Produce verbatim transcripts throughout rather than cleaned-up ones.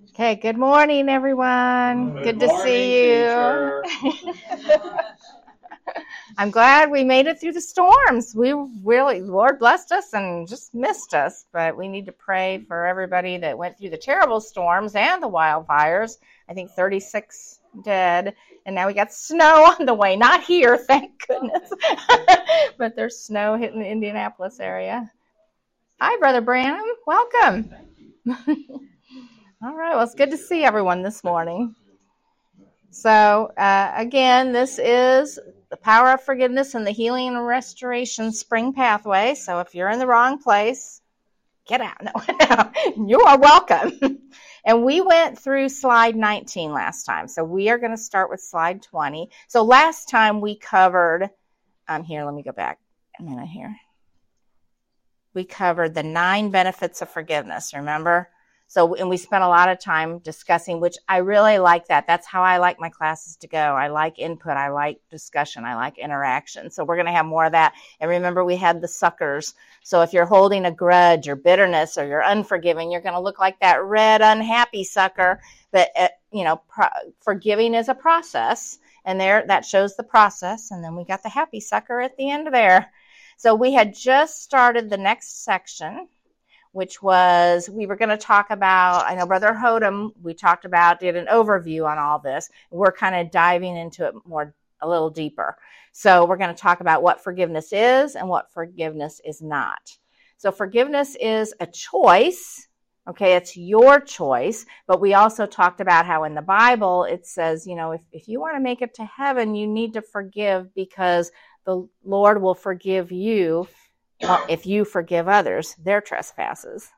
Okay, good morning, everyone. Good, good to morning, see you. I'm glad we made it through the storms. We really, Lord blessed us and just missed us, but we need to pray for everybody that went through the terrible storms and the wildfires. I think thirty-six dead, and now we got snow on the way. Not here, thank goodness, but there's snow hitting the Indianapolis area. Hi, Brother Branham. Welcome. All right, well, it's good to see everyone this morning. So, uh, again, this is the Power of Forgiveness and the Healing and Restoration Spring Pathway. So if you're in the wrong place, get out. No, you are welcome. And we went through slide nineteen last time. So we are going to start with slide twenty. So last time we covered, um, here, let me go back a minute here. We covered the nine benefits of forgiveness, remember? So, and we spent a lot of time discussing, which I really like that. That's how I like my classes to go. I like input. I like discussion. I like interaction. So we're going to have more of that. And remember, we had the suckers. So if you're holding a grudge or bitterness or you're unforgiving, you're going to look like that red, unhappy sucker. But, uh, you know, pro- forgiving is a process. And there, that shows the process. And then we got the happy sucker at the end of there. So we had just started the next section, which was, we were going to talk about, I know Brother Hodem, we talked about, did an overview on all this. We're kind of diving into it more, a little deeper. So we're going to talk about what forgiveness is and what forgiveness is not. So forgiveness is a choice. Okay, it's your choice. But we also talked about how in the Bible, it says, you know, if, if you want to make it to heaven, you need to forgive because the Lord will forgive you if you forgive others their trespasses.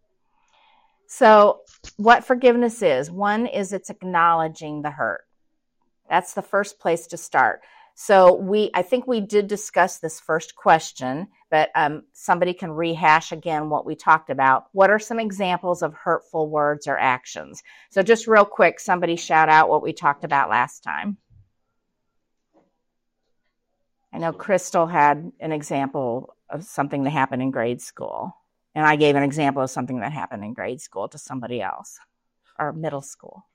So what forgiveness is, one is it's acknowledging the hurt. That's the first place to start. So we, I think we did discuss this first question, but um, somebody can rehash again what we talked about. What are some examples of hurtful words or actions? So just real quick, somebody shout out what we talked about last time. I know Crystal had an example of something that happened in grade school. And I gave an example of something that happened in grade school to somebody else, or middle school.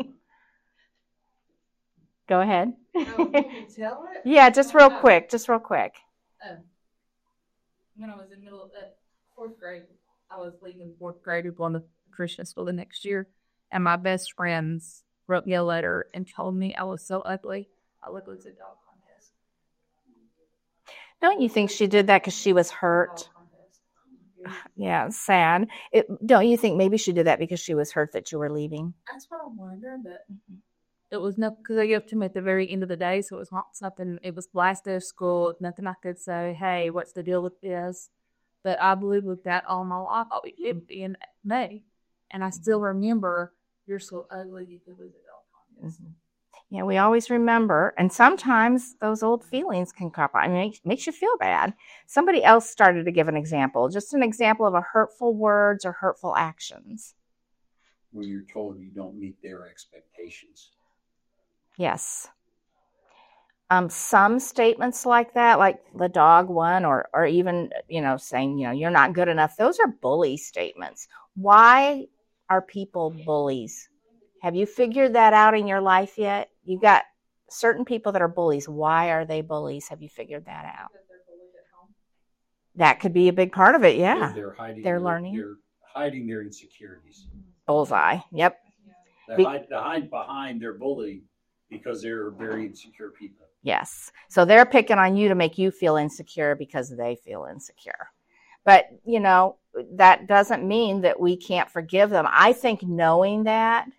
Go ahead. Oh, you can tell it? Yeah, just real quick, just real quick. Uh, when I was in middle uh, fourth grade, I was leaving fourth grade to go to Christian school the next year, and my best friends wrote me a letter and told me I was so ugly. I looked like a dog contest. Don't you think she did that because she was hurt? Yeah, sad. It, don't you think maybe she did that because she was hurt that you were leaving? That's what I'm wondering, but it was nothing, because they gave it to me at the very end of the day, so it was not something, it was last day of school, nothing I could say, hey, what's the deal with this? But I believed with that all my life, oh, it in May, and I still remember, you're so ugly, you could lose a dog contest. Mm-hmm. Yeah, we always remember, and sometimes those old feelings can crop up. I mean, it makes you feel bad. Somebody else started to give an example, just an example of a hurtful words or hurtful actions. When you're told you don't meet their expectations. Yes. Um, some statements like that, like the dog one, or or even, you know, saying, you know, you're not good enough. Those are bully statements. Why are people bullies? Have you figured that out in your life yet? You've got certain people that are bullies. Why are they bullies? Have you figured that out? That could be a big part of it, yeah. They're, they're hiding. They're their, learning. They're hiding their insecurities. Bullseye. Yep. They Be- hide, they hide behind their bully because they're very insecure people. Yes. So they're picking on you to make you feel insecure because they feel insecure. But, you know, that doesn't mean that we can't forgive them. I think knowing that,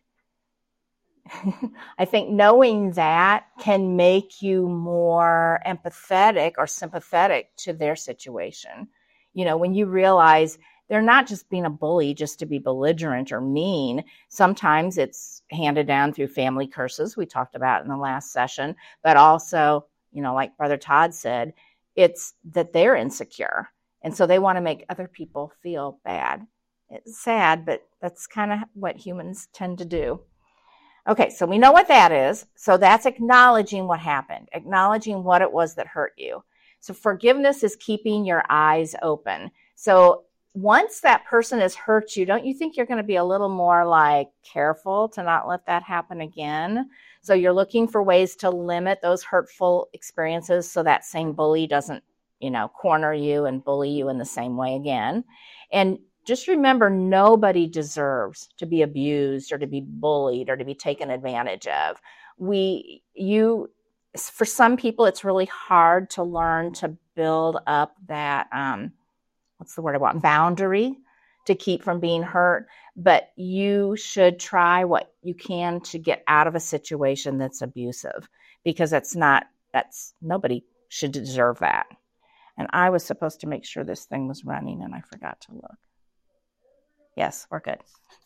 I think knowing that can make you more empathetic or sympathetic to their situation. You know, when you realize they're not just being a bully just to be belligerent or mean. Sometimes it's handed down through family curses we talked about in the last session, but also, you know, like Brother Todd said, it's that they're insecure. And so they want to make other people feel bad. It's sad, but that's kind of what humans tend to do. Okay, so we know what that is. So that's acknowledging what happened, acknowledging what it was that hurt you. So forgiveness is keeping your eyes open. So once that person has hurt you, don't you think you're going to be a little more like careful to not let that happen again? So you're looking for ways to limit those hurtful experiences so that same bully doesn't, you know, corner you and bully you in the same way again. And just remember, nobody deserves to be abused or to be bullied or to be taken advantage of. We, you, for some people, it's really hard to learn to build up that, um, what's the word I want, boundary to keep from being hurt. But you should try what you can to get out of a situation that's abusive, because that's not, that's, nobody should deserve that. And I was supposed to make sure this thing was running, and I forgot to look. Yes, we're good.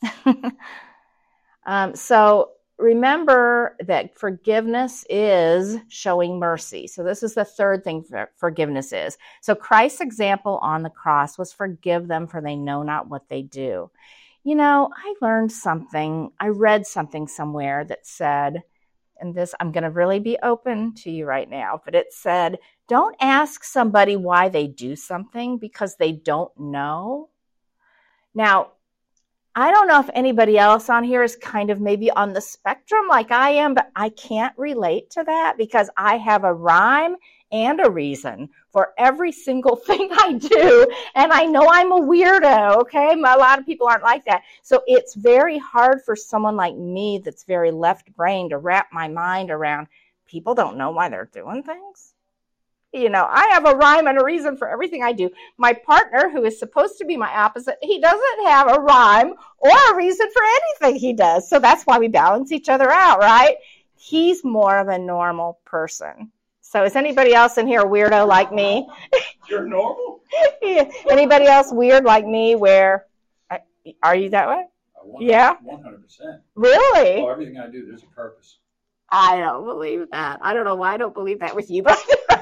um, so remember that forgiveness is showing mercy. So this is the third thing for forgiveness is. So Christ's example on the cross was forgive them, for they know not what they do. You know, I learned something. I read something somewhere that said, and this, I'm going to really be open to you right now, but it said, don't ask somebody why they do something because they don't know. Now, I don't know if anybody else on here is kind of maybe on the spectrum like I am, but I can't relate to that because I have a rhyme and a reason for every single thing I do. And I know I'm a weirdo, okay? A lot of people aren't like that. So it's very hard for someone like me that's very left-brained to wrap my mind around people don't know why they're doing things. You know, I have a rhyme and a reason for everything I do. My partner, who is supposed to be my opposite, he doesn't have a rhyme or a reason for anything he does. So that's why we balance each other out, right? He's more of a normal person. So is anybody else in here a weirdo like me? You're normal? Yeah. Anybody else weird like me where, are you that way? one hundred, yeah. one hundred percent. Really? Oh, everything I do, there's a purpose. I don't believe that. I don't know why I don't believe that with you, but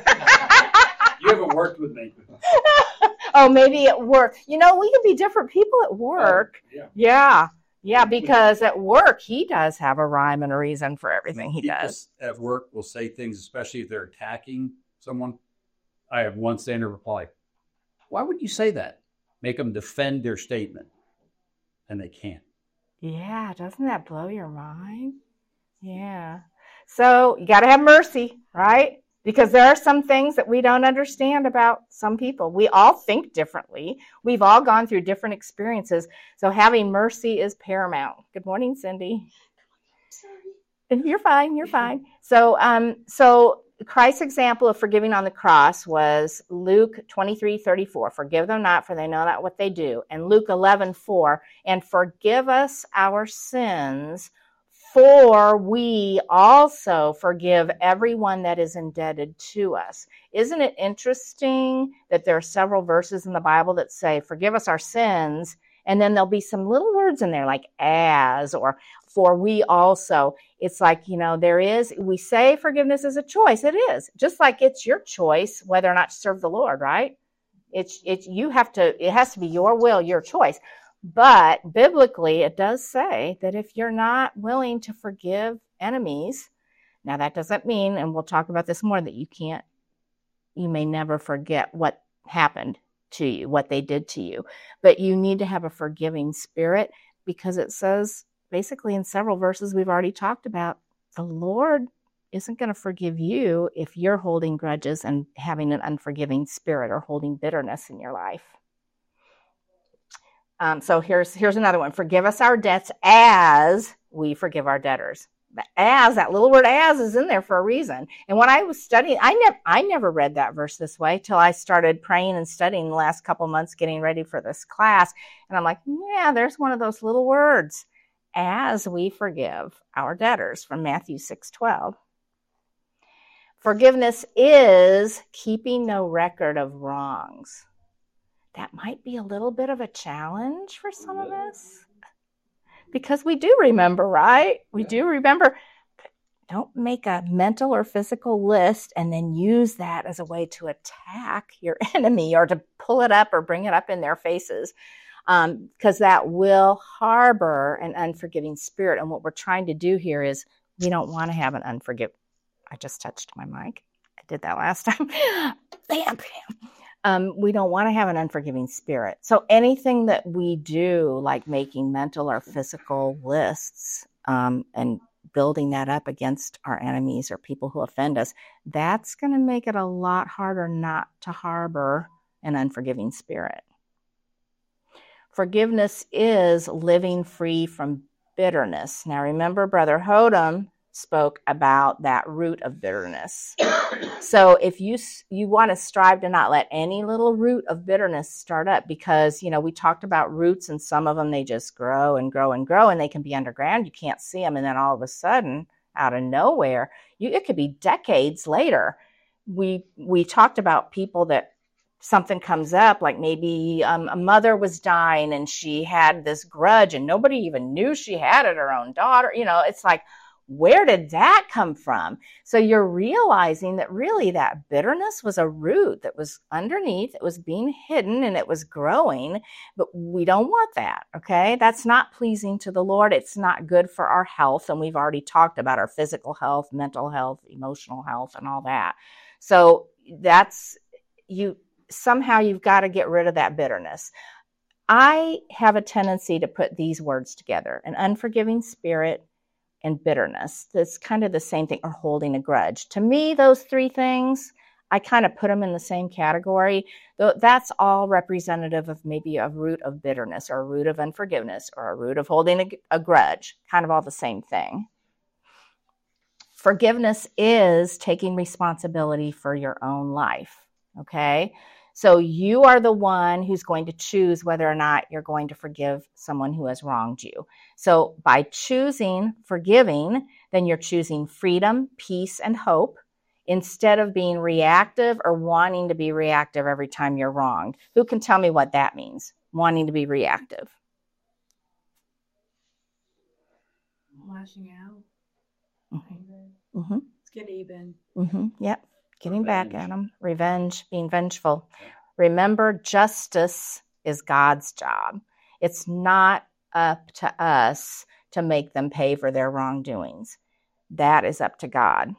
you haven't worked with me. Oh, maybe at work. You know, we can be different people at work. Oh, yeah. Yeah. Yeah, because at work, he does have a rhyme and a reason for everything he People does. at work will say things, especially if they're attacking someone. I have one standard reply. Why would you say that? Make them defend their statement. And they can't. Yeah, doesn't that blow your mind? Yeah. So you got to have mercy, right? Because there are some things that we don't understand about some people. We all think differently. We've all gone through different experiences. So having mercy is paramount. Good morning, Cindy. Sorry. You're fine. You're fine. So, um, so Christ's example of forgiving on the cross was Luke twenty-three thirty-four. Forgive them not, for they know not what they do. And Luke eleven four. And forgive us our sins, for we also forgive everyone that is indebted to us. Isn't it interesting that there are several verses in the Bible that say, forgive us our sins, and then there'll be some little words in there like as or for we also. It's like, you know, there is, we say forgiveness is a choice. It is. Just like it's your choice whether or not to serve the Lord, right? It's, it's, you have to, it has to be your will, your choice. But biblically, it does say that if you're not willing to forgive enemies, now that doesn't mean, and we'll talk about this more, that you can't, you may never forget what happened to you, what they did to you. But you need to have a forgiving spirit, because it says basically in several verses we've already talked about, the Lord isn't going to forgive you if you're holding grudges and having an unforgiving spirit or holding bitterness in your life. Um, so here's here's another one. Forgive us our debts as we forgive our debtors. The as, that little word as, is in there for a reason. And when I was studying, I never I never read that verse this way till I started praying and studying the last couple months getting ready for this class. And I'm like, yeah, there's one of those little words. As we forgive our debtors, from Matthew six twelve. Forgiveness is keeping no record of wrongs. That might be a little bit of a challenge for some of us, because we do remember, right? We do remember. Don't make a mental or physical list and then use that as a way to attack your enemy or to pull it up or bring it up in their faces, um, because that will harbor an unforgiving spirit. And what we're trying to do here is we don't want to have an unforgiving. I just touched my mic. I did that last time. Bam, bam. Um, we don't want to have an unforgiving spirit. So anything that we do, like making mental or physical lists um, and building that up against our enemies or people who offend us, that's going to make it a lot harder not to harbor an unforgiving spirit. Forgiveness is living free from bitterness. Now remember, Brother Hodem spoke about that root of bitterness. So if you you want to strive to not let any little root of bitterness start up, because, you know, we talked about roots, and some of them, they just grow and grow and grow, and they can be underground. You can't see them. And then all of a sudden, out of nowhere, you, it could be decades later. We, we talked about people that something comes up, like maybe um, a mother was dying and she had this grudge and nobody even knew she had it, her own daughter. You know, it's like, where did that come from? So you're realizing that really that bitterness was a root that was underneath, it was being hidden, and it was growing, but we don't want that, okay? That's not pleasing to the Lord. It's not good for our health, and we've already talked about our physical health, mental health, emotional health, and all that. So that's, you somehow you've got to get rid of that bitterness. I have a tendency to put these words together: an unforgiving spirit and bitterness. That's kind of the same thing, or holding a grudge. To me, those three things, I kind of put them in the same category. That's all representative of maybe a root of bitterness, or a root of unforgiveness, or a root of holding a, a grudge, kind of all the same thing. Forgiveness is taking responsibility for your own life, okay? So you are the one who's going to choose whether or not you're going to forgive someone who has wronged you. So by choosing forgiving, then you're choosing freedom, peace, and hope, instead of being reactive or wanting to be reactive every time you're wronged. Who can tell me what that means, wanting to be reactive? Lashing out. Mm-hmm. Mm-hmm. Let's get even. Mm-hmm. Yep. Getting Revenge. back at them. Revenge, being vengeful. Remember, justice is God's job. It's not up to us to make them pay for their wrongdoings. That is up to God.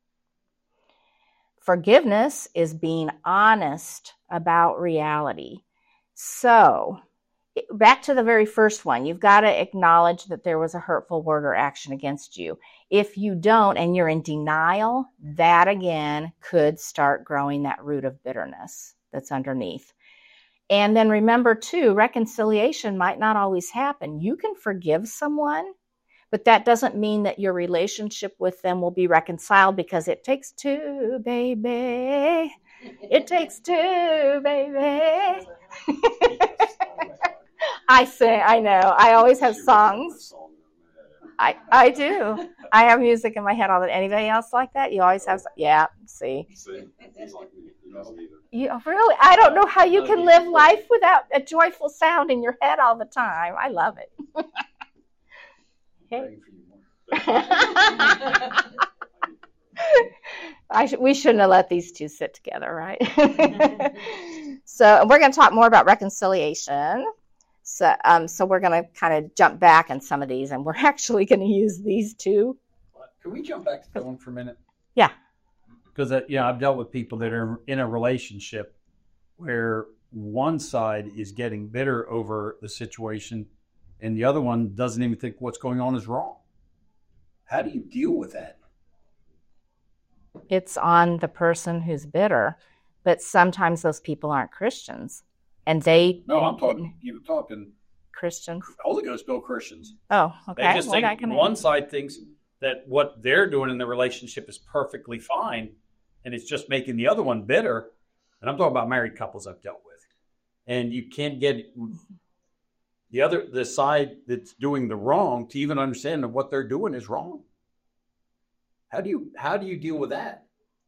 Forgiveness is being honest about reality. So, back to the very first one, you've got to acknowledge that there was a hurtful word or action against you. If you don't, and you're in denial, that again could start growing that root of bitterness that's underneath. And then remember too, reconciliation might not always happen. You can forgive someone, but that doesn't mean that your relationship with them will be reconciled, because it takes two, baby. It takes two, baby. I sing, I know. I always have songs. I I do. I have music in my head all the time. Anybody else like that? You always have, yeah, see. See, he's like me. He doesn't either. You, really? I don't know how you can live life without a joyful sound in your head all the time. I love it. Okay. I sh- we shouldn't have let these two sit together, right? So we're going to talk more about reconciliation. So, um, so we're going to kind of jump back in some of these, and we're actually going to use these two. Can we jump back to that one for a minute? Yeah. Because, uh, you know, I've dealt with people that are in a relationship where one side is getting bitter over the situation and the other one doesn't even think what's going on is wrong. How do you deal with that? It's on the person who's bitter, but sometimes those people aren't Christians, and they No, I'm talking. You're talking Christians. Holy Ghost filled Christians. Oh, okay. They just We're not think gonna- one side thinks that what they're doing in the relationship is perfectly fine, and it's just making the other one bitter. And I'm talking about married couples I've dealt with, and you can't get the other the side that's doing the wrong to even understand that what they're doing is wrong. How do you how do you deal with that?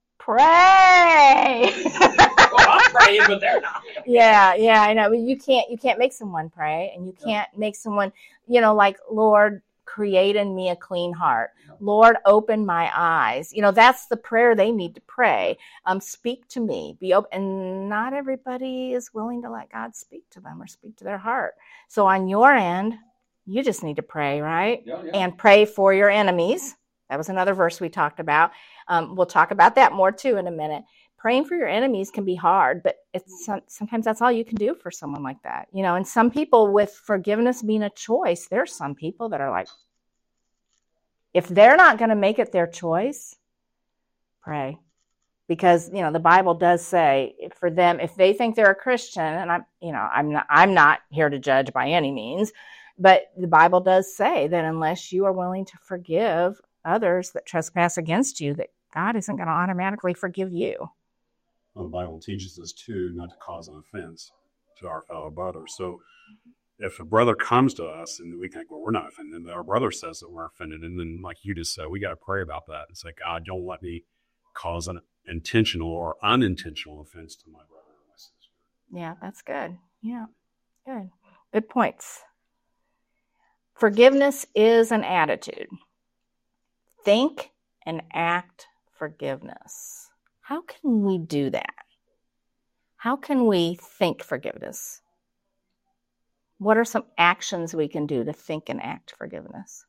Pray. Well, I'm praying, but they're not. Yeah, yeah, I know. But you can't you can't make someone pray, and you can't make someone, you know, like, Lord, create in me a clean heart. Lord, open my eyes. You know, that's the prayer they need to pray. Um, speak to me. Be open. And not everybody is willing to let God speak to them or speak to their heart. So on your end, you just need to pray, right? Yeah, yeah. And pray for your enemies. That was another verse we talked about. Um, we'll talk about that more too in a minute. praying for your enemies can be hard, but it's sometimes that's all you can do for someone like that. You know, and some people, with forgiveness being a choice, there's some people that are like, if they're not going to make it their choice, pray. Because, you know, the Bible does say for them, if they think they're a Christian, and I'm, you know, I'm not, I'm not here to judge by any means, but the Bible does say that unless you are willing to forgive others that trespass against you, that God isn't going to automatically forgive you. Well, the Bible teaches us, too, not to cause an offense to our fellow brother. So if a brother comes to us and we think, well, we're not offended, and our brother says that we're offended, and then, like you just said, we got to pray about that. It's like, God, don't let me cause an intentional or unintentional offense to my brother or my sister. Yeah, that's good. Yeah, good. Good points. Forgiveness is an attitude. Think and act forgiveness. How can we do that? How can we think forgiveness? What are some actions we can do to think and act forgiveness?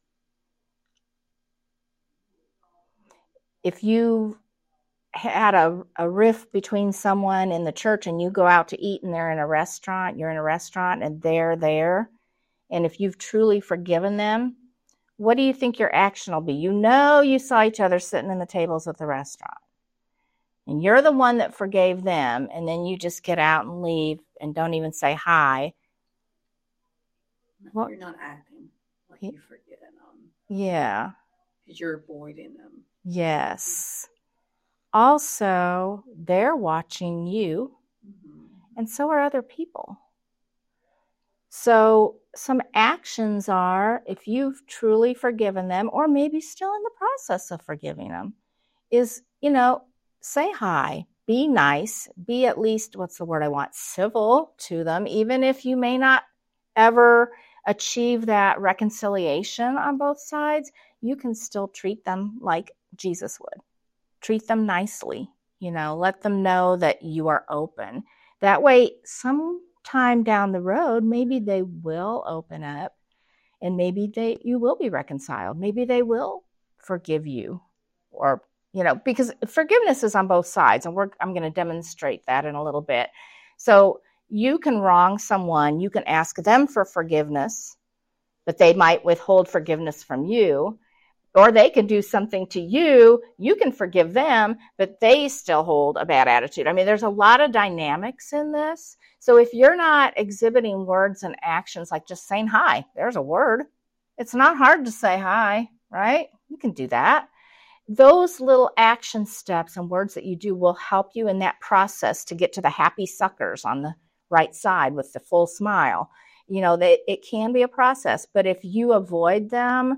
If you had a, a rift between someone in the church and you go out to eat and they're in a restaurant, you're in a restaurant and they're there, and if you've truly forgiven them, what do you think your action will be? You know you saw each other sitting in the tables at the restaurant, and you're the one that forgave them, and then you just get out and leave and don't even say hi. Well, you're not acting like you're forgetting them. Yeah. Because you're avoiding them. Yes. Also, they're watching you, mm-hmm. and so are other people. So some actions are, if you've truly forgiven them, or maybe still in the process of forgiving them, is, you know, say hi, be nice, be at least, what's the word I want, civil to them, even if you may not ever achieve that reconciliation on both sides, you can still treat them like Jesus would. Treat them nicely, you know, let them know that you are open. That way, sometime down the road, maybe they will open up and maybe they you will be reconciled. Maybe they will forgive you, or, you know, because forgiveness is on both sides, and we're I'm going to demonstrate that in a little bit. So you can wrong someone, you can ask them for forgiveness, but they might withhold forgiveness from you. Or they can do something to you, you can forgive them, but they still hold a bad attitude. I mean, there's a lot of dynamics in this. So if you're not exhibiting words and actions like just saying hi, there's a word. It's not hard to say hi, right? You can do that. Those little action steps and words that you do will help you in that process to get to the happy suckers on the right side with the full smile. You know, they, it can be a process, but if you avoid them,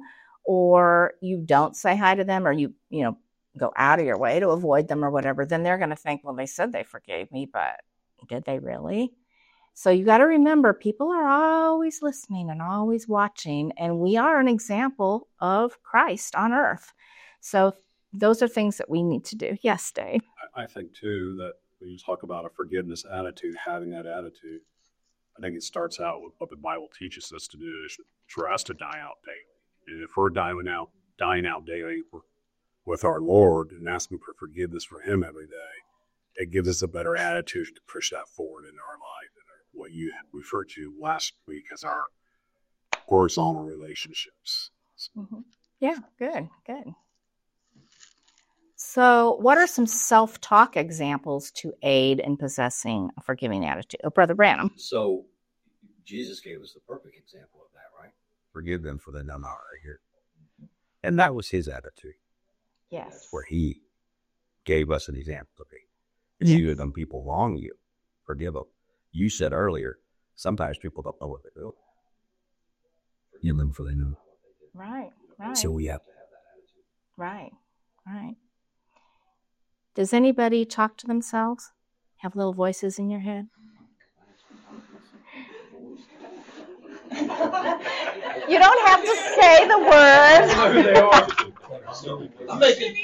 or you don't say hi to them, or you, you know, go out of your way to avoid them or whatever, then they're going to think, well, they said they forgave me, but did they really? So you got to remember, people are always listening and always watching, and we are an example of Christ on earth. So those are things that we need to do. Yes, Dave? I think, too, that when you talk about a forgiveness attitude, having that attitude, I think it starts out with what the Bible teaches us to do, is for us to die out daily. And if we're dying out, dying out daily with our Lord and asking for forgiveness for Him every day, it gives us a better attitude to push that forward in our life. And what you referred to last week as our horizontal relationships. Mm-hmm. Yeah, good, good. So what are some self-talk examples to aid in possessing a forgiving attitude? Oh, Brother Branham. So Jesus gave us the perfect example of that, right? Forgive them for they know not right here. And that was His attitude. Yes. Where He gave us an example of it. If you and them people wrong you, forgive them. You said earlier, sometimes people don't know what they do. Forgive them for they know. Right, right. So we have to have that attitude. Right, right. Does anybody talk to themselves? Have little voices in your head? You don't have to say the words. I know who they are. I'm making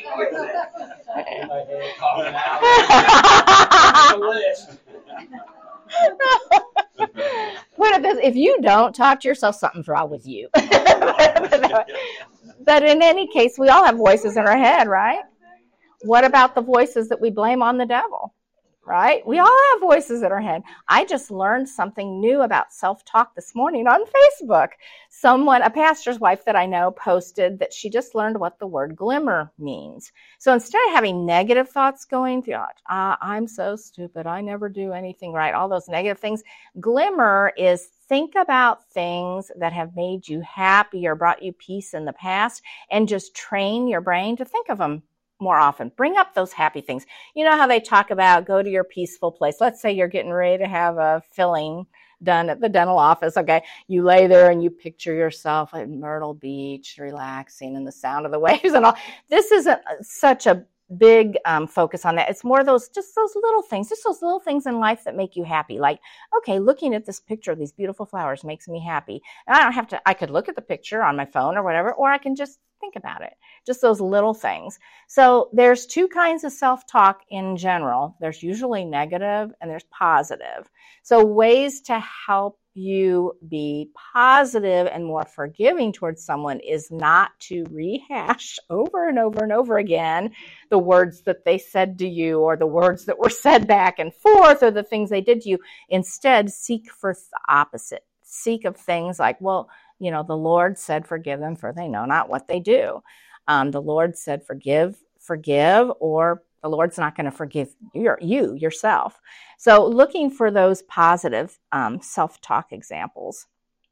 Put it this, if you don't talk to yourself, something's wrong with you. But in any case, we all have voices in our head, right? What about the voices that we blame on the devil? Right? We all have voices in our head. I just learned something new about self-talk this morning on Facebook. Someone, a pastor's wife that I know, posted that she just learned what the word glimmer means. So instead of having negative thoughts going through, ah, I'm so stupid, I never do anything right, all those negative things, glimmer is think about things that have made you happy or brought you peace in the past, and just train your brain to think of them more often. Bring up those happy things. You know how they talk about go to your peaceful place. Let's say you're getting ready to have a filling done at the dental office. Okay. You lay there and you picture yourself at Myrtle Beach, relaxing, and the sound of the waves and all. This isn't such a big um, focus on that. It's more those, just those little things, just those little things in life that make you happy. Like, okay, looking at this picture of these beautiful flowers makes me happy. And I don't have to, I could look at the picture on my phone or whatever, or I can just think about it. Just those little things. So there's two kinds of self-talk in general. There's usually negative and there's positive. So ways to help you be positive and more forgiving towards someone is not to rehash over and over and over again the words that they said to you, or the words that were said back and forth, or the things they did to you. Instead, seek for the opposite. Seek of things like, well, you know, the Lord said, forgive them, for they know not what they do. Um, the Lord said, forgive, forgive, or the Lord's not going to forgive you, you yourself. So looking for those positive um, self-talk examples.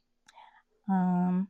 Um,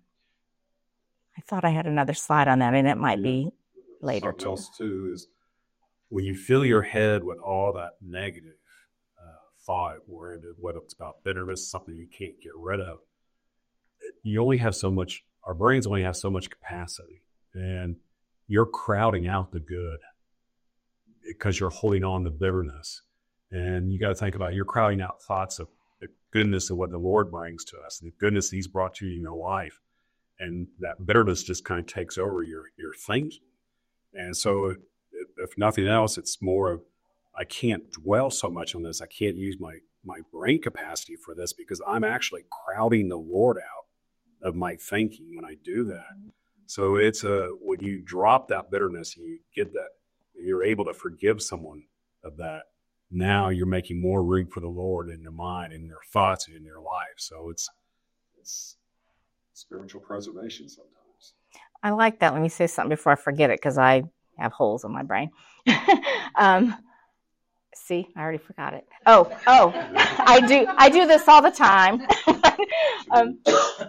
I thought I had another slide on that, and it might be later. Something else too is when you fill your head with all that negative uh, thought, whether it's about bitterness, something you can't get rid of, you only have so much, our brains only have so much capacity, and you're crowding out the good because you're holding on to bitterness. And you got to think about it, you're crowding out thoughts of the goodness of what the Lord brings to us, the goodness He's brought to you in your life. And that bitterness just kind of takes over your, your thinking. And so if, if nothing else, it's more of, I can't dwell so much on this. I can't use my, my brain capacity for this because I'm actually crowding the Lord out of my thinking when I do that. So it's a, when you drop that bitterness, you get that, you're able to forgive someone of that. Now you're making more room for the Lord in your mind, in your thoughts, in your life. So it's, it's spiritual preservation sometimes. I like that. Let me say something before I forget it, because I have holes in my brain. um, see, I already forgot it. Oh, oh, I do. I do this all the time. um,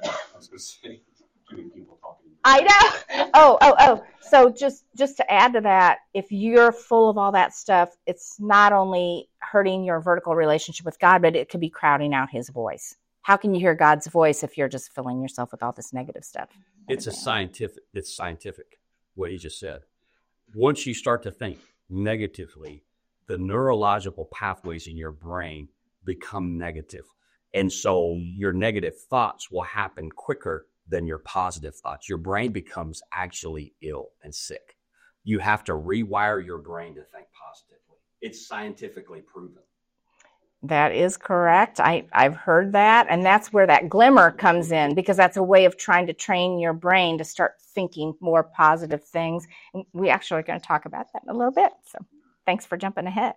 I know. Oh, oh, oh. So just, just to add to that, if you're full of all that stuff, it's not only hurting your vertical relationship with God, but it could be crowding out His voice. How can you hear God's voice if you're just filling yourself with all this negative stuff? It's a scientific, it's scientific, what you just said. Once you start to think negatively, the neurological pathways in your brain become negative. And so your negative thoughts will happen quicker than your positive thoughts. Your brain becomes actually ill and sick. You have to rewire your brain to think positively. It's scientifically proven. That is correct. I, I've heard that. And that's where that glimmer comes in, because that's a way of trying to train your brain to start thinking more positive things. And we actually are going to talk about that in a little bit. So thanks for jumping ahead.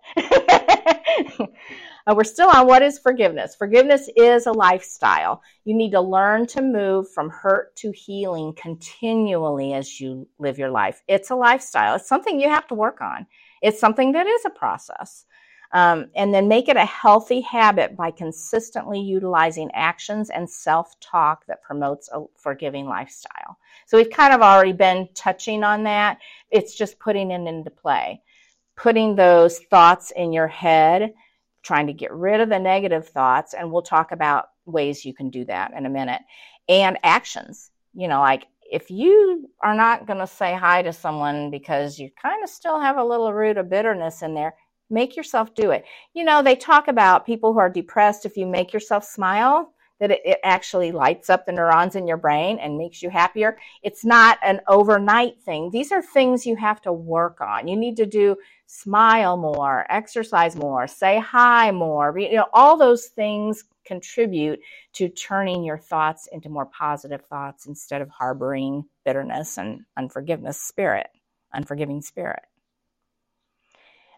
uh, we're still on what is forgiveness. Forgiveness is a lifestyle. You need to learn to move from hurt to healing continually as you live your life. It's a lifestyle. It's something you have to work on. It's something that is a process. Um, and then make it a healthy habit by consistently utilizing actions and self-talk that promotes a forgiving lifestyle. So we've kind of already been touching on that. It's just putting it into play. Putting those thoughts in your head, trying to get rid of the negative thoughts, and we'll talk about ways you can do that in a minute. And actions, you know, like if you are not going to say hi to someone because you kind of still have a little root of bitterness in there, make yourself do it. You know, they talk about people who are depressed, if you make yourself smile, that it, it actually lights up the neurons in your brain and makes you happier. It's not an overnight thing. These are things you have to work on. You need to do smile more, exercise more, say hi more. You know, all those things contribute to turning your thoughts into more positive thoughts instead of harboring bitterness and unforgiveness spirit, unforgiving spirit.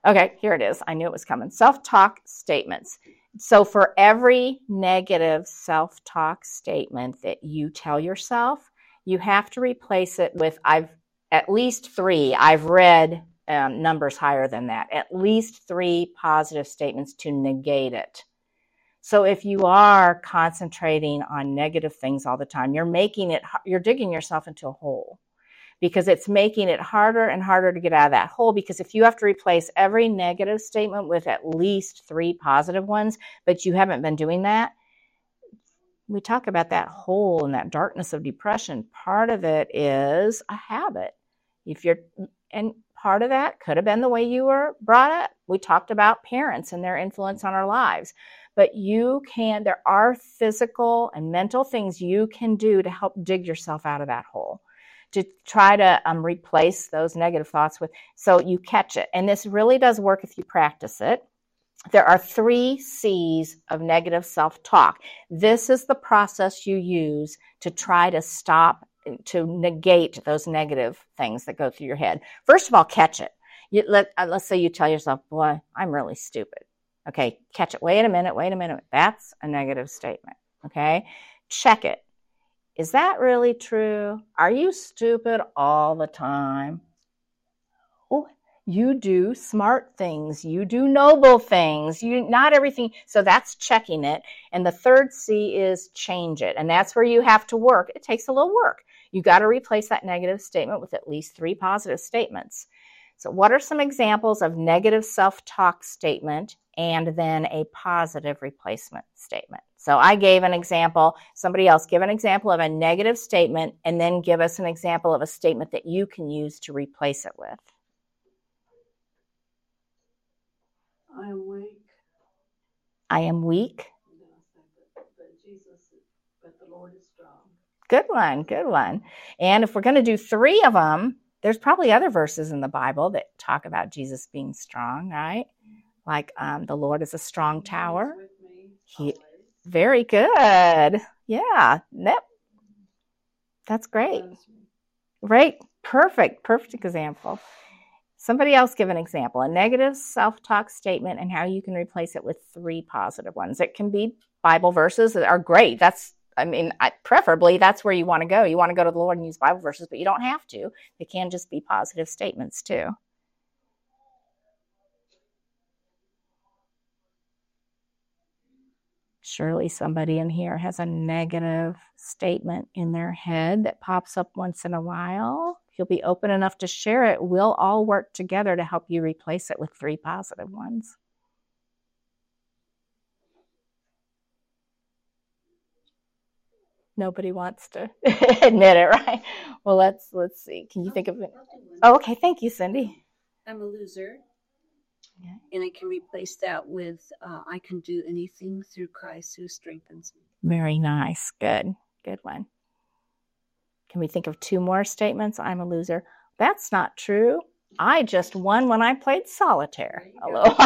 Okay, here it is. I knew it was coming. Self-talk statements. So for every negative self-talk statement that you tell yourself, you have to replace it with, I've at least three. I've read um, numbers higher than that. At least three positive statements to negate it. So if you are concentrating on negative things all the time, you're making it, you're digging yourself into a hole, because it's making it harder and harder to get out of that hole. Because if you have to replace every negative statement with at least three positive ones, but you haven't been doing that, we talk about that hole and that darkness of depression. Part of it is a habit. If you're, and part of that could have been the way you were brought up. We talked about parents and their influence on our lives. But you can, there are physical and mental things you can do to help dig yourself out of that hole, to try to um, replace those negative thoughts with, so you catch it. And this really does work if you practice it. There are three C's of negative self-talk. This is the process you use to try to stop, to negate those negative things that go through your head. First of all, catch it. You, let, uh, let's say you tell yourself, boy, I'm really stupid. Okay, catch it. Wait a minute, wait a minute. That's a negative statement, okay? Check it. Is that really true? Are you stupid all the time? Oh, you do smart things. You do noble things. You not everything. So that's checking it. And the third C is change it. And that's where you have to work. It takes a little work. You got to replace that negative statement with at least three positive statements. So what are some examples of negative self-talk statement and then a positive replacement statement? So I gave an example. Somebody else give an example of a negative statement and then give us an example of a statement that you can use to replace it with. I am weak. I am weak. But, but Jesus, but the Lord is strong. Good one, good one. And if we're going to do three of them, there's probably other verses in the Bible that talk about Jesus being strong, right? Like um, the Lord is a strong tower. He, very good. Yeah, yep. That's great. Right, perfect, perfect example. Somebody else give an example, a negative self-talk statement and how you can replace it with three positive ones. It can be Bible verses that are great. That's, I mean, I, preferably that's where you want to go. You want to go to the Lord and use Bible verses, but you don't have to. They can just be positive statements too. Surely somebody in here has a negative statement in their head that pops up once in a while. If you'll be open enough to share it, we'll all work together to help you replace it with three positive ones. Nobody wants to admit it, right? Well, let's let's see. Can you think of it? Oh, okay. Thank you, Cindy. I'm a loser. Yeah. And I can replace that with uh, I can do anything through Christ who strengthens me. Very nice. Good. Good one. Can we think of two more statements? I'm a loser. That's not true. I just won when I played solitaire. A little.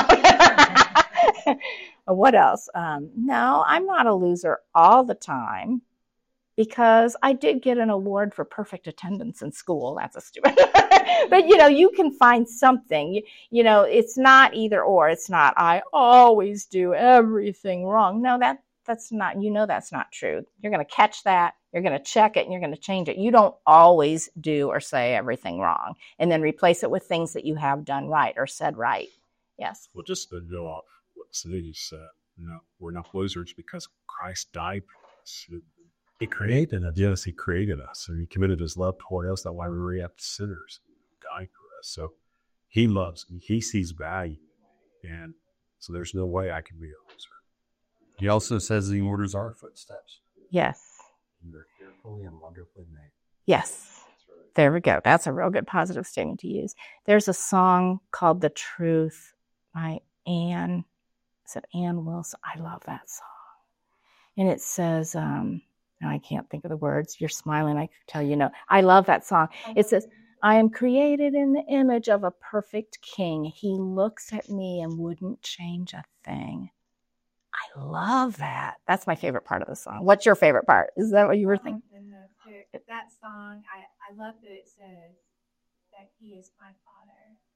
What else? Um, no, I'm not a loser all the time because I did get an award for perfect attendance in school. That's a stupid. But, you know, you can find something. You, you know, it's not either or. It's not I always do everything wrong. No, that that's not, you know, that's not true. You're going to catch that. You're going to check it and you're going to change it. You don't always do or say everything wrong and then replace it with things that you have done right or said right. Yes. Well, just to go off what Cindy said, you know, we're not losers because Christ died for us. He created us. Yes, he created us. And he committed his love toward us. That's why we were yet sinners. He died for us. So he loves me. He sees value. And so there's no way I can be a loser. He also says he orders our footsteps. Yes. You're fearfully and wonderfully made. Yes. There we go. That's a real good positive statement to use. There's a song called The Truth by Ann. Is it Ann Wilson? I love that song. And it says, um, no, I can't think of the words. You're smiling. I can tell you know. I love that song. It says, I am created in the image of a perfect king. He looks at me and wouldn't change a thing. I love that. That's my favorite part of the song. What's your favorite part? Is that what you were thinking? That song, I, I love that it says that he is my father.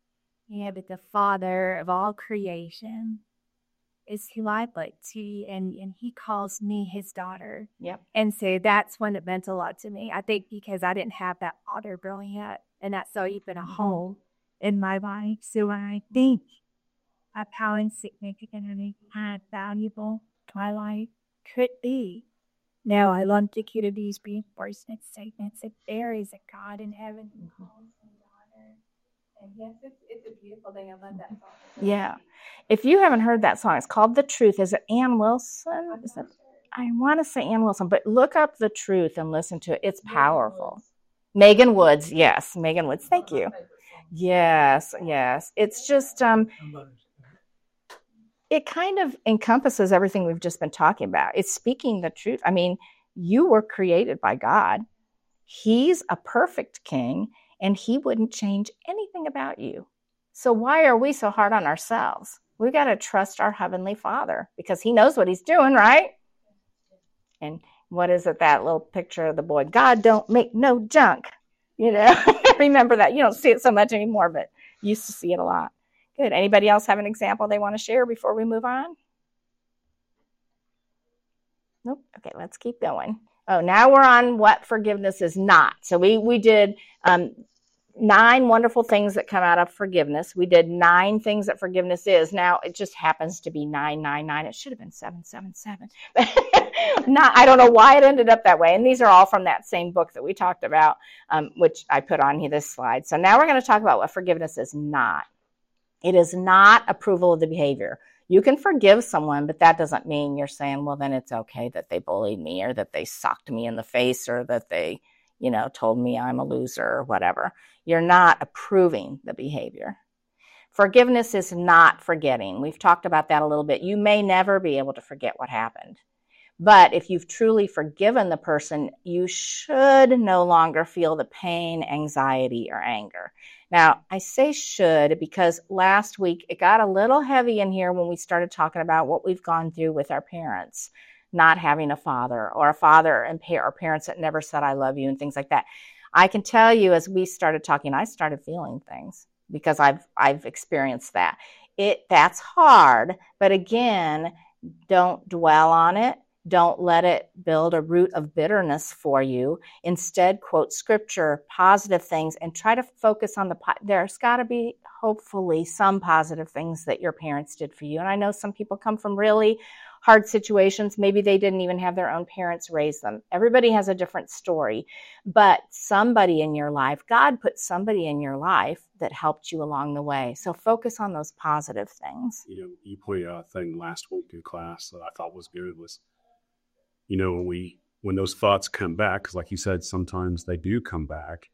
Yeah, but the Father of all creation is who I look to, and, and he calls me his daughter. Yep. And so that's when it meant a lot to me. I think because I didn't have that father growing up, and that's so even a hole in my life. So when I think of how insignificant and how valuable my life could be, now I long to hear these reinforcement statements that there is a God in heaven who calls me daughter. And yes, it's, it's a beautiful thing. I love that song. Yeah. If you haven't heard that song, it's called The Truth. Is it Ann Wilson? Is that, I want to say Ann Wilson, but look up The Truth and listen to it. It's powerful. Megan Woods. Yes, Megan Woods. Thank you. Yes, yes. It's just, um, it kind of encompasses everything we've just been talking about. It's speaking the truth. I mean, you were created by God. He's a perfect king, and he wouldn't change anything about you. So why are we so hard on ourselves? We got to trust our Heavenly Father because he knows what he's doing, right? And what is it, that little picture of the boy? God don't make no junk. You know, remember that. You don't see it so much anymore, but you used to see it a lot. Good. Anybody else have an example they want to share before we move on? Nope. Okay, let's keep going. Oh, now we're on what forgiveness is not. So we, we did um, nine wonderful things that come out of forgiveness. We did nine things that forgiveness is. Now it just happens to be nine nine nine. It should have been seven seven seven. Not, I don't know why it ended up that way. And these are all from that same book that we talked about, um, which I put on here this slide. So now we're going to talk about what forgiveness is not. It is not approval of the behavior. You can forgive someone, but that doesn't mean you're saying, well, then it's okay that they bullied me or that they socked me in the face or that they, you know, told me I'm a loser or whatever. You're not approving the behavior. Forgiveness is not forgetting. We've talked about that a little bit. You may never be able to forget what happened. But if you've truly forgiven the person, you should no longer feel the pain, anxiety, or anger. Now, I say should because last week it got a little heavy in here when we started talking about what we've gone through with our parents, not having a father or a father and pa- or parents that never said I love you and things like that. I can tell you as we started talking, I started feeling things because I've I've experienced that. It that's hard, but again, don't dwell on it. Don't let it build a root of bitterness for you. Instead, quote scripture, positive things, and try to focus on the, po- there's got to be hopefully some positive things that your parents did for you. And I know some people come from really hard situations. Maybe they didn't even have their own parents raise them. Everybody has a different story, but somebody in your life, God put somebody in your life that helped you along the way. So focus on those positive things. You know, you put a thing last week in class that I thought was good was, you know, when we, when those thoughts come back, because like you said, sometimes they do come back.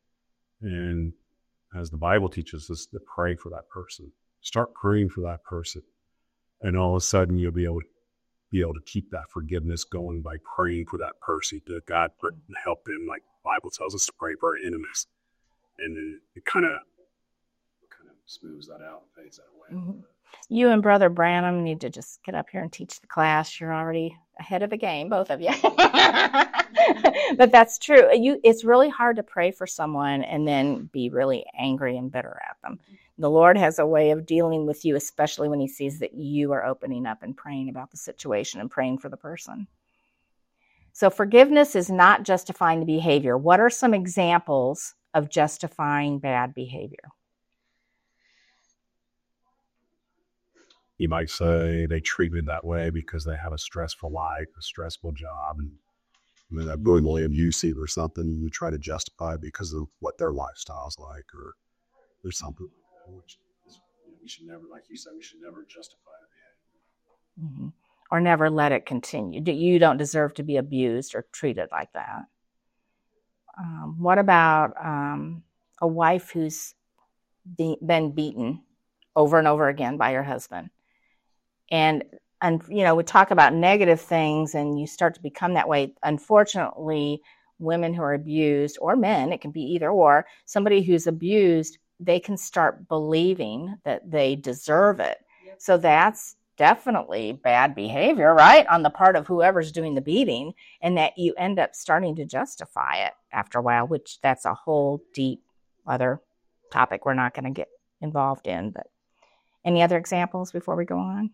And as the Bible teaches us to pray for that person, start praying for that person. And all of a sudden you'll be able to be able to keep that forgiveness going by praying for that person, to God help them. Like the Bible tells us to pray for our enemies. And it, it kind of kind of smooths that out, fades that away. Mm-hmm. You and Brother Branham need to just get up here and teach the class. You're already ahead of the game, both of you. But that's true. You, it's really hard to pray for someone and then be really angry and bitter at them. The Lord has a way of dealing with you, especially when he sees that you are opening up and praying about the situation and praying for the person. So forgiveness is not justifying the behavior. What are some examples of justifying bad behavior? You might say they treat me that way because they have a stressful life, a stressful job, and I mean, they're brutally abusive or something. You try to justify it because of what their lifestyle's like, or there's something. Which is, you know, we should never, like you said, we should never justify it. Mm-hmm. Or never let it continue. You don't deserve to be abused or treated like that. Um, what about um, a wife who's be, been beaten over and over again by her husband? And, and, you know, we talk about negative things and you start to become that way. Unfortunately, women who are abused, or men, it can be either or, somebody who's abused, they can start believing that they deserve it. Yep. So that's definitely bad behavior, right, on the part of whoever's doing the beating, and that you end up starting to justify it after a while, which that's a whole deep other topic we're not going to get involved in. But any other examples before we go on?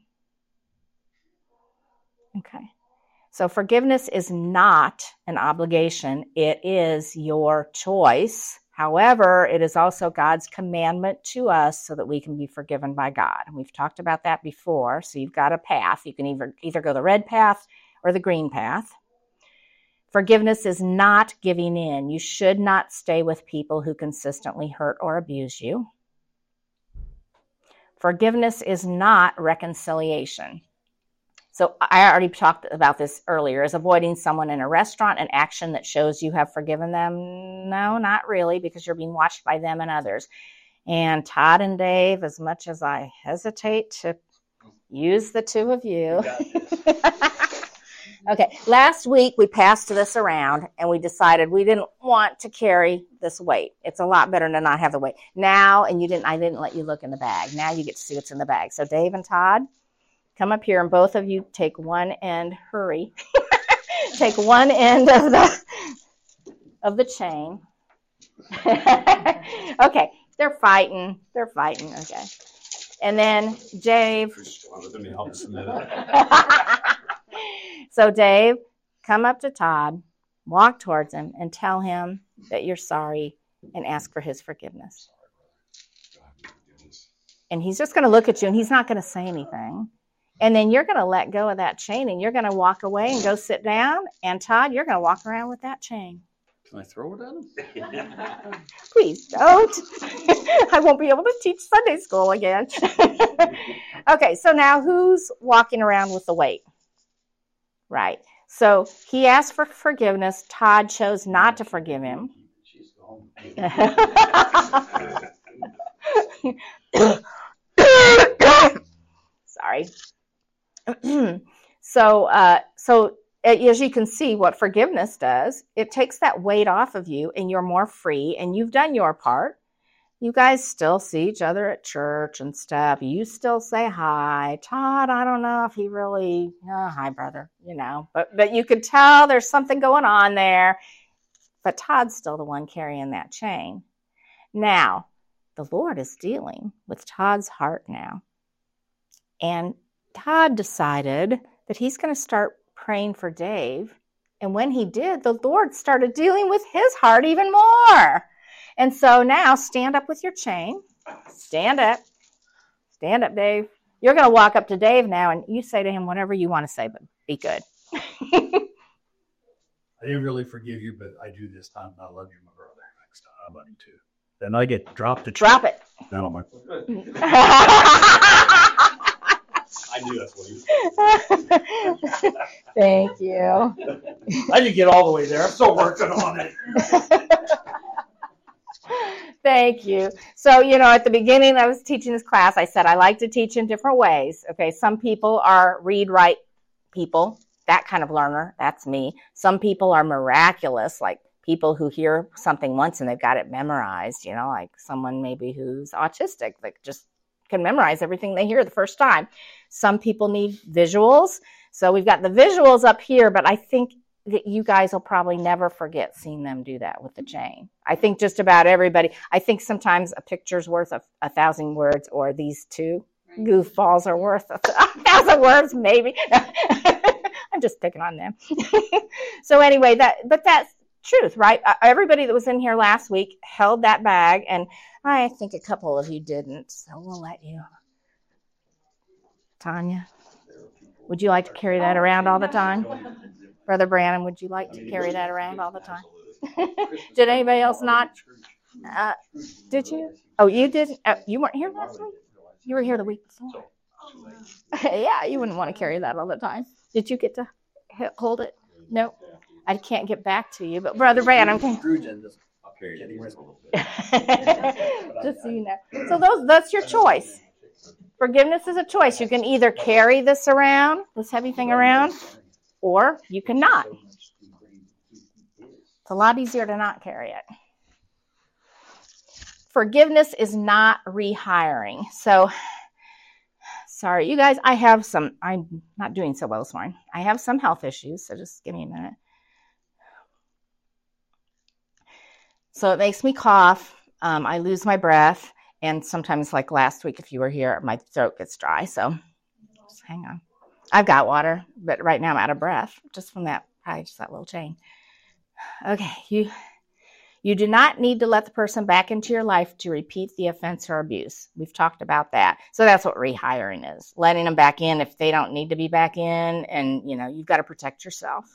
Okay. So forgiveness is not an obligation. It is your choice. However, it is also God's commandment to us so that we can be forgiven by God. And we've talked about that before. So you've got a path. You can either, either go the red path or the green path. Forgiveness is not giving in. You should not stay with people who consistently hurt or abuse you. Forgiveness is not reconciliation. So I already talked about this earlier. Is avoiding someone in a restaurant an action that shows you have forgiven them? No, not really, because you're being watched by them and others. And Todd and Dave, as much as I hesitate to use the two of you. Okay, last week we passed this around and we decided we didn't want to carry this weight. It's a lot better to not have the weight. Now, and you didn't, I didn't let you look in the bag. Now you get to see what's in the bag. So Dave and Todd, come up here and both of you take one end, hurry, take one end of the, of the chain. Okay, they're fighting, they're fighting, okay. And then Dave. So Dave, come up to Todd, walk towards him, and tell him that you're sorry and ask for his forgiveness. And he's just going to look at you, and he's not going to say anything. And then you're going to let go of that chain, and you're going to walk away and go sit down. And Todd, you're going to walk around with that chain. Can I throw it at him? Please don't. I won't be able to teach Sunday school again. Okay, so now who's walking around with the weight? Right. So he asked for forgiveness. Todd chose not to forgive him. Sorry. so, uh, so as you can see, what forgiveness does, it takes that weight off of you, and you're more free, and you've done your part. You guys still see each other at church and stuff. You still say hi. Todd, I don't know if he really, oh, hi, brother, you know. But but you could tell there's something going on there. But Todd's still the one carrying that chain. Now, the Lord is dealing with Todd's heart now. And Todd decided that he's going to start praying for Dave. And when he did, the Lord started dealing with his heart even more. And so now stand up with your chain. Stand up. Stand up, Dave. You're going to walk up to Dave now, and you say to him whatever you want to say, but be good. I didn't really forgive you, but I do this time. I love you, my brother. Next time, I love you too. Then I get dropped the chain. Drop it. Down on my I knew that's what he was. Thank you. I didn't get all the way there. I'm still working on it. Thank you. So, you know, at the beginning I was teaching this class, I said I like to teach in different ways. Okay, some people are read, write people, that kind of learner. That's me. Some people are miraculous, like people who hear something once and they've got it memorized, you know, like someone maybe who's autistic that just can memorize everything they hear the first time. Some people need visuals. So we've got the visuals up here, but I think that you guys will probably never forget seeing them do that with the chain. I think just about everybody. I think sometimes a picture's worth a, a thousand words, or these two goofballs are worth a, a thousand words, maybe. I'm just picking on them. So anyway, that but that's truth, right? Uh, everybody that was in here last week held that bag, and I think a couple of you didn't, so we'll let you. Tanya, would you like to carry that around all the time? Brother Branham, would you like to carry that around all the time? Did anybody else not? Uh, did you? Oh, you didn't? Uh, you weren't here last week? You were here the week before. Yeah, you wouldn't want to carry that all the time. Did you get to hold it? No, I can't get back to you. But Brother Branham can. Just so you know. So those, that's your choice. Forgiveness is a choice. You can either carry this around, this heavy thing around, or you cannot. It's a lot easier to not carry it. Forgiveness is not rehiring. So, sorry, you guys, I have some, I'm not doing so well this morning. I have some health issues, so just give me a minute. So it makes me cough. Um, I lose my breath. And sometimes, like last week, if you were here, my throat gets dry. So just hang on. I've got water, but right now I'm out of breath just from that, probably just that little chain. Okay, you you do not need to let the person back into your life to repeat the offense or abuse. We've talked about that. So that's what rehiring is, letting them back in if they don't need to be back in, and you know, you've got to protect yourself.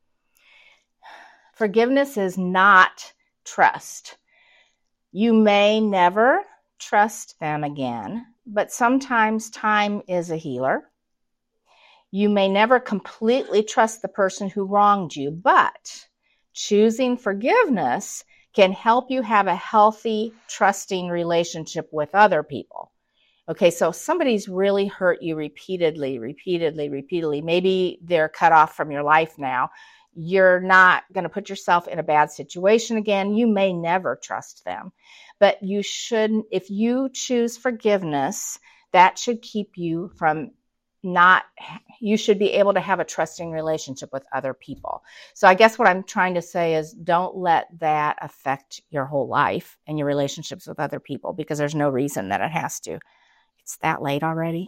Forgiveness is not trust. You may never trust them again, but sometimes time is a healer. You may never completely trust the person who wronged you, but choosing forgiveness can help you have a healthy, trusting relationship with other people. Okay, so if somebody's really hurt you repeatedly, repeatedly, repeatedly, maybe they're cut off from your life now. You're not going to put yourself in a bad situation again. You may never trust them, but you should, if you choose forgiveness, that should keep you from not, you should be able to have a trusting relationship with other people. So I guess what I'm trying to say is don't let that affect your whole life and your relationships with other people, because there's no reason that it has to. It's that late already.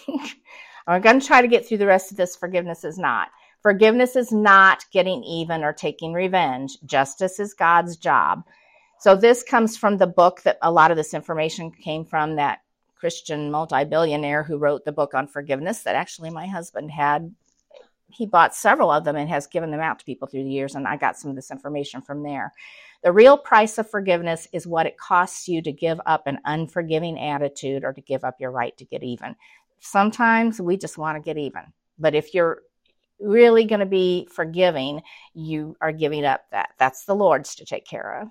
I'm going to try to get through the rest of this. Forgiveness is not. Forgiveness is not getting even or taking revenge. Justice is God's job. So this comes from the book that a lot of this information came from, that Christian multi-billionaire who wrote the book on forgiveness that actually my husband had. He bought several of them and has given them out to people through the years, and I got some of this information from there. The real price of forgiveness is what it costs you to give up an unforgiving attitude or to give up your right to get even. Sometimes we just want to get even. But if you're really going to be forgiving, you are giving up that. That's the Lord's to take care of.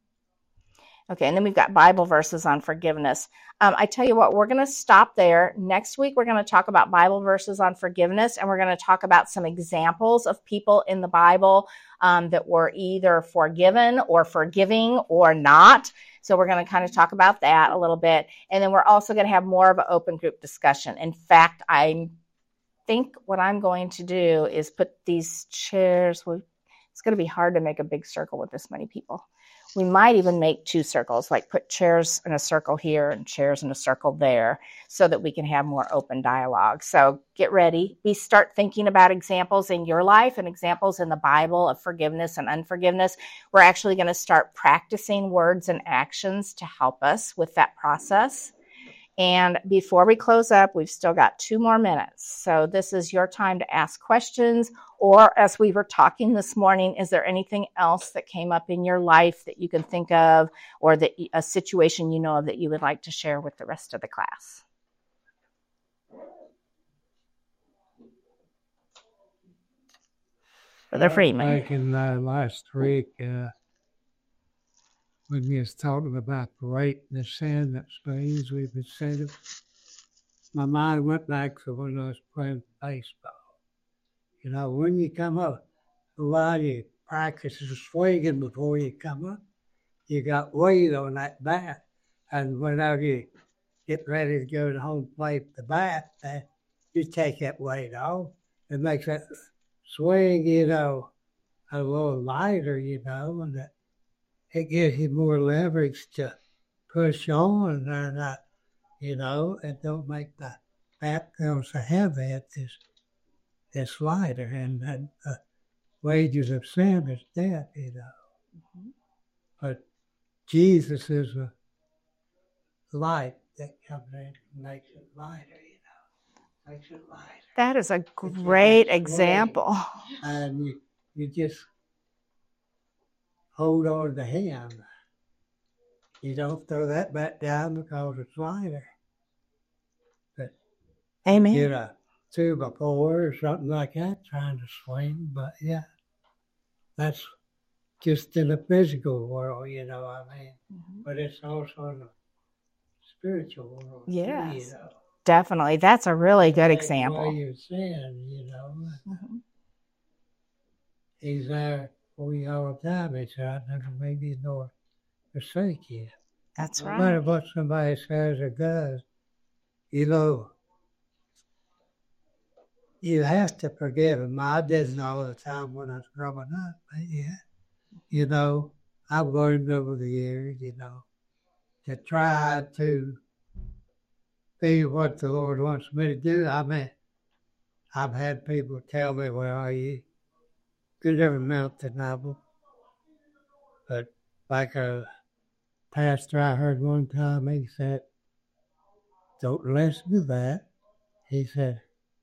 Okay, and then we've got Bible verses on forgiveness. Um, I tell you what, we're going to stop there. Next week, we're going to talk about Bible verses on forgiveness, and we're going to talk about some examples of people in the Bible um, that were either forgiven or forgiving or not. So we're going to kind of talk about that a little bit. And then we're also going to have more of an open group discussion. In fact, I think what I'm going to do is put these chairs, it's going to be hard to make a big circle with this many people. We might even make two circles, like put chairs in a circle here and chairs in a circle there, so that we can have more open dialogue. So get ready. We start thinking about examples in your life and examples in the Bible of forgiveness and unforgiveness. We're actually going to start practicing words and actions to help us with that process. And before we close up, we've still got two more minutes. So this is your time to ask questions, or as we were talking this morning, is there anything else that came up in your life that you can think of, or that a situation you know of that you would like to share with the rest of the class? Brother Freeman. Back in uh, last week, uh, when we was talking about the weight and the sin that means we've been sinning, my mind went back to when I was playing baseball. You know, when you come up, a lot of you practice swinging before you come up. You got weight on that bat, and whenever you get ready to go to home plate the bat, uh, you take that weight off. It makes that swing, you know, a little lighter, you know, and that it gives you more leverage to push on, and uh, you know, it don't make the bat feel so heavy. It's just, it's lighter, and, and the uh, wages of sin is death, you know. Mm-hmm. But Jesus is a light that comes in and makes it lighter, you know, makes it lighter. That is a great example. And you, you just hold on to him. You don't throw that back down because it's lighter. But Amen. Get a two by four or something like that trying to swing. But yeah, that's just in the physical world, you know what I mean? Mm-hmm. But it's also in the spiritual world. Yes, too, you know? Definitely. That's a really good Take example. away your sin, you know. Mm-hmm. He's there for you all the time. He said, I never made you nor forsake you. That's no right. No matter what somebody says or does, you know, you have to forgive them. I didn't all the time when I was growing up, but yeah, you know, I've learned over the years, you know, to try to be what the Lord wants me to do. I mean, I've had people tell me, well, you could never mount the novel. But like a pastor I heard one time, he said, don't listen to that. He said,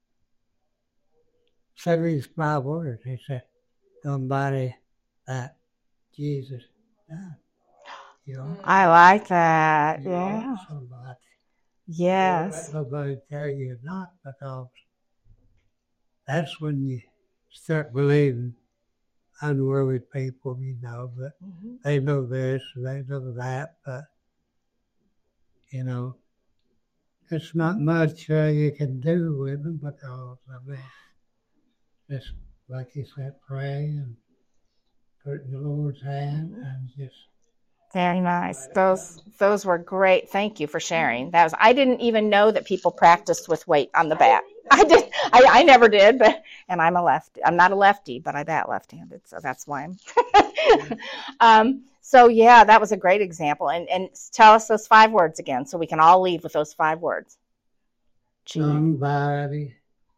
said these five words. He said, somebody that Jesus died. You know? I like that. You Yeah. know, somebody. Yes. Nobody tell you not, because that's when you start believing unworthy people, you know, but Mm-hmm. they know this, they know that, but, you know, it's not much uh, you can do with them, because, I mean, just like you said, pray and put it in the Lord's hand and just. Very nice. Those those were great. Thank you for sharing. That was I didn't even know that people practiced with weight on the bat. I did. I, I never did, but and I'm a lefty. I'm not a lefty, but I bat left-handed, so that's why I'm. um, so yeah, that was a great example. And and tell us those five words again, so we can all leave with those five words. Somebody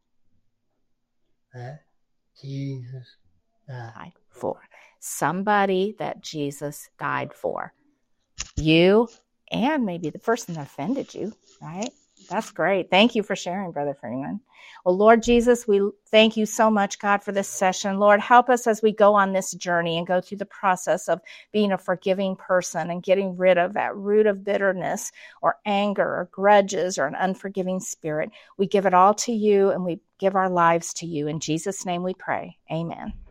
that Jesus died for. Somebody that Jesus died for. You and maybe the person that offended you, right? That's great. Thank you for sharing, Brother Freeman. Well, Lord Jesus, we thank you so much, God, for this session. Lord, help us as we go on this journey and go through the process of being a forgiving person and getting rid of that root of bitterness or anger or grudges or an unforgiving spirit. We give it all to you and we give our lives to you. In Jesus' name we pray. Amen.